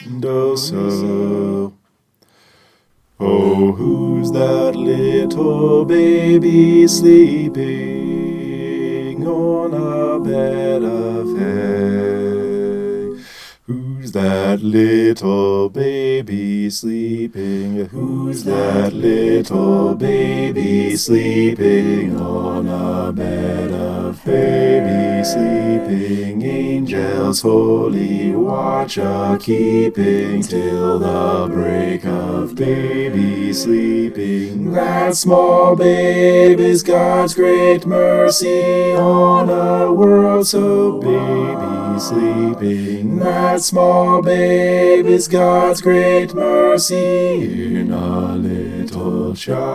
windowsill. Oh, who's that little baby sleeping on a bed of hay? Who's that little baby sleeping? Who's that little baby sleeping on a bed of baby sleeping? Angels holy watch a-keeping till the break of baby sleeping. That small babe is God's great mercy on a world so baby sleeping. That small babe is God's great mercy in a little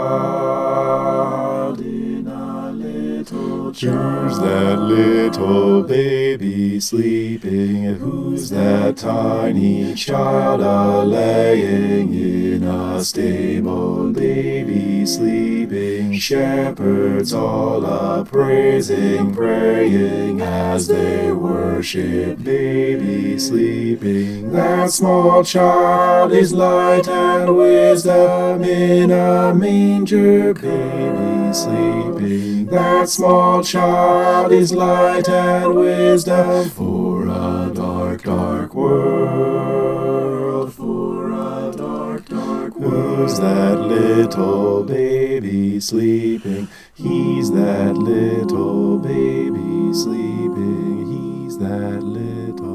child, in a little child. Who's that little baby sleeping? Who's that tiny child a-laying in a stable? Baby sleeping, shepherds all a-praising, praying as they worship baby sleeping. That small child is light and wisdom in a manger, baby sleeping. That small child is light and wisdom for a dark, dark world, for a dark, dark world. Who's that little baby sleeping? He's that little baby sleeping. He's that little